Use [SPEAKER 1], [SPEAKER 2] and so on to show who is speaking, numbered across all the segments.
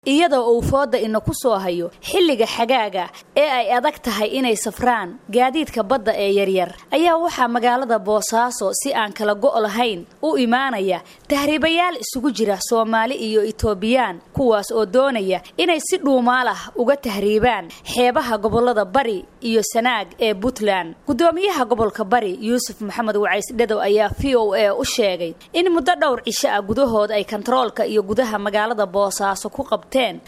[SPEAKER 1] iyadoo uu fooda ina ku soo hayo xilliga xagaaga ee ay adag tahay inay safraan gaadiidka badda ee yaryar ayaa waxaa magaalada Boosaaso si aan kala go' lahayn u imaanaya tahriibayaal isugu jira Soomaali iyo Itoobiyaan kuwaas oo doonaya inay si dhuumaal ah uga tahriibaan xeebaha gobolada Bari iyo Sanaag ee Puntland. Gudoomiyaha gobolka Bari Yuusuf Maxamed Wacays Dhado ayaa VOA u sheegay in muddo dhowr cisho ah gudahood ay kontaroolka iyo gudaha magaalada Boosaaso ku qabteen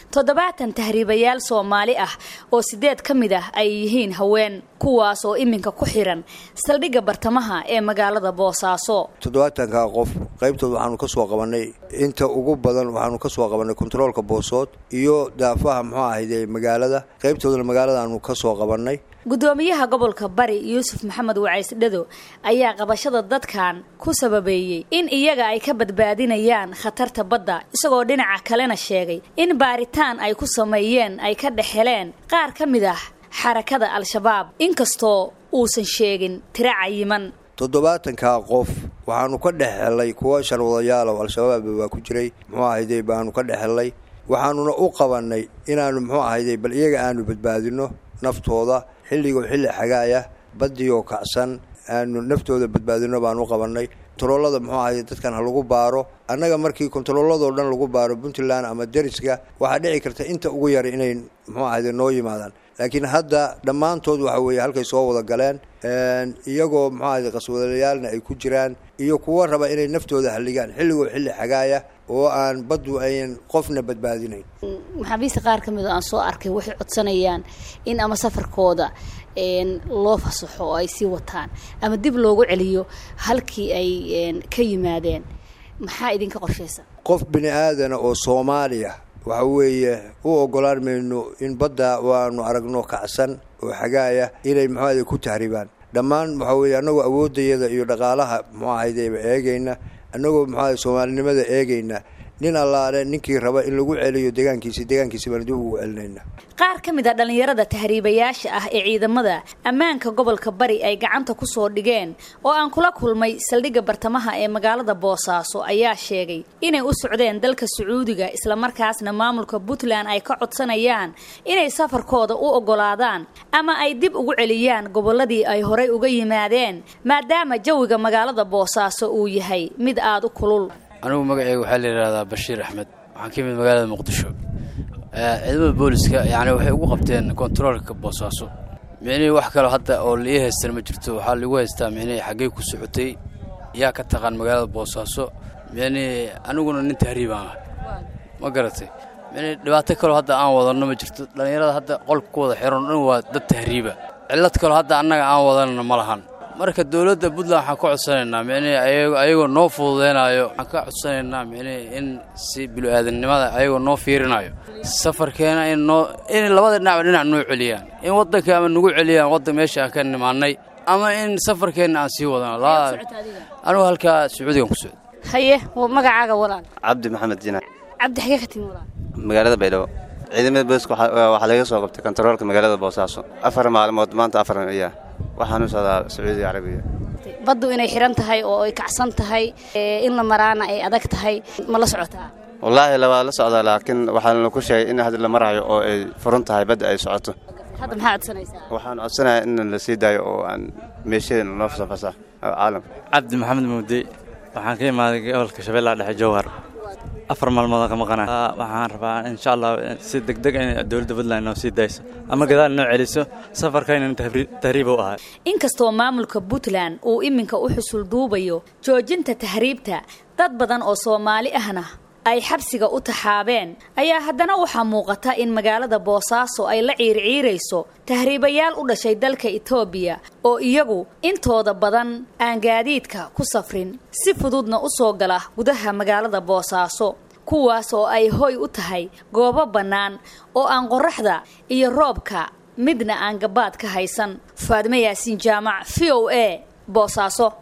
[SPEAKER 1] 70 tahriibayaal Soomaali ah oo 8 kamid ah ay yihiin haween kuwaas oo iminka ku xiran saldhigga bartamaha ee magaalada Boosaaso.
[SPEAKER 2] 70 qof qaybtooda waxaanu ka soo qabanay inta ugu badan waxaanu ka soo qabanay kontaroolka Boosood iyo daafaha magaalada qaybtooda magaalada aanu ka soo qabanay.
[SPEAKER 1] Gudoomiyaha gobolka Bari Yuusuf Maxamed Wacays Dhado ayaa qabashada dadkan ku sababeeyay in iyaga ay ka badbaadinayaan khatarta badda isagoo dhinaca kalena sheegay in baaritaan ay ku sameeyeen ay ka dhaxeleen qaar kamid ah xarakada Al-Shabaab inkastoo uusan sheegin tiro cayiman.
[SPEAKER 2] 70 qof waxaanu ka dhaxelay kuwa sharwadayaal oo Al-Shabaab waa ku jiray baanu ka dhaxelay waxaanuna u qabanay inaanu bal iyaga aanu badbaadino naftooda xilli xagaaya badiyo kacsan aanu naftooda badbaadino baan u qabanay kontaroolada dadkan lagu baaro annaga markii kontaroolada dhan lagu baaro Puntland ama deriska waxa dhici karta inta ugu yar inay noo yimaadaan laakiin hadda dhamaantood waxa weeye halkay soo wada galeen iyagoo qaswadayaalna ay ku jiraan iyo kuwa raba inay naftooda haligaan xilli xagaaya oo aan badu ayn qofna badbaadinayn.
[SPEAKER 1] maxaabiista qaar kamid aan soo arkay waxay codsanayaan in ama safarkooda loo fasaxo oo ay si wataan ama dib loogu celiyo halkii ay ka yimaadeen maxaa idinka qorshaysan
[SPEAKER 2] qof bini aadan oo Soomaaliya waxa weeye u oggolaanayno in badda waanu aragno kacsan oo xagaaya inay ku tahriibaan dhamaan waxa weeye anagu awoodayada iyo dhaqaalaha eegayna anagu Soomaalinimada eegayna nin allaale ninkii raba in lagu celiyo deegaankiisa baan dib ugu celinayna.
[SPEAKER 1] qaar kamid ah dhalinyarada tahriibayaasha ah ee ciidamada ammaanka gobolka Bari ay gacanta ku soo dhigeen oo aan kula kulmay saldhigga bartamaha ee magaalada Boosaaso ayaa sheegay inay u socdeen dalka Sacuudiga isla markaasna maamulka Puntland ay ka codsanayaan inay safarkooda u oggolaadaan ama ay dib ugu celiyaan goboladii ay horay uga yimaadeen maadaama jawiga magaalada Boosaaso uu yahay mid aad u kulul.
[SPEAKER 3] أنا مقعي وحلي هذا بشير أحمد حكيم المجال مقدشو علم البوليس يعني وقفتين كنترول كبوساسو يعني وحكلوا حتى أول إيه السنة جرتوا حال ويستا يعني حقيقة سعودي يا كتغان مجال بوساسو يعني أنا قلنا إن تهريبا ما قرأتي يعني دلوقتي كلوا حتى أنا وضعنا ما جرت لأن يرى حتى قل كوض حيرون هو ده التهريبة علت كلوا حتى أنا وضعنا ملهان marka dawladda Puntland waxa ku codsanayna ayagoo noo fududeynaayo waxa ka codsanayna in si bilaadanimada ayagoo noo fiirinayo safarkeena in labada dhinac noo celiyaan in wadanka ama nagu celiyaan wadan meesha ka nimaanay ama in safarkeena aan sii wadano anu halka Sacuudiga ku soo
[SPEAKER 1] haye magacaaga walaal
[SPEAKER 4] Cabdi Maxamed Jina
[SPEAKER 1] Cabdi xagee ka timi walaal
[SPEAKER 4] magaalada Baydhabo ciidamada booliska waxa laga soo qabtay kontaroolka magaalada Boosaaso 4 maalmood maanta 4 waxaanu soo Sacuudi Carabiya
[SPEAKER 1] baddu inay xiran tahay oo ay kacsan tahay in la maraana ay adag tahay ma la socotaa
[SPEAKER 4] wallahi la socdaa laakiin waxaan ku sheegay in hadda la marayo oo ay furan tahay badda ay socoto
[SPEAKER 1] hadda maxaa codsanaysaa
[SPEAKER 4] waxaan codsanayaa in la sii daayo oo aan meesheen loo fasaxo caalam
[SPEAKER 5] Cabdi Maxamed Muudi waxaan ka imaaday gobolka Shabeellaha Dhexe Jowhar 4 maalmood ka maqnaa waxaan rabaa insha Allah si degdeg ah dawladda Puntland oo si dayso ama gadaal noo celiso safarkayna tahriib oo ah
[SPEAKER 1] inkastoo maamulka Puntland uu iminka u xusul duubayo joojinta tahriibta dad badan oo Soomaali ahna ay xabsiga u taxaabeen ayaa haddana waxa muuqata in magaalada Boosaaso ay la ciirciirayso tahriibayaal u dhashay dalka Itoobiya oo iyagu intooda badan aan gaadiidka ku safrin si fududna u soo gala gudaha magaalada Boosaaso kuwaas oo ay hoy u tahay goobo bannaan oo aan qorraxda iyo roobka midna aan gabaad ka haysan. Faadme Yaasiin Jaamac VOA Boosaaso.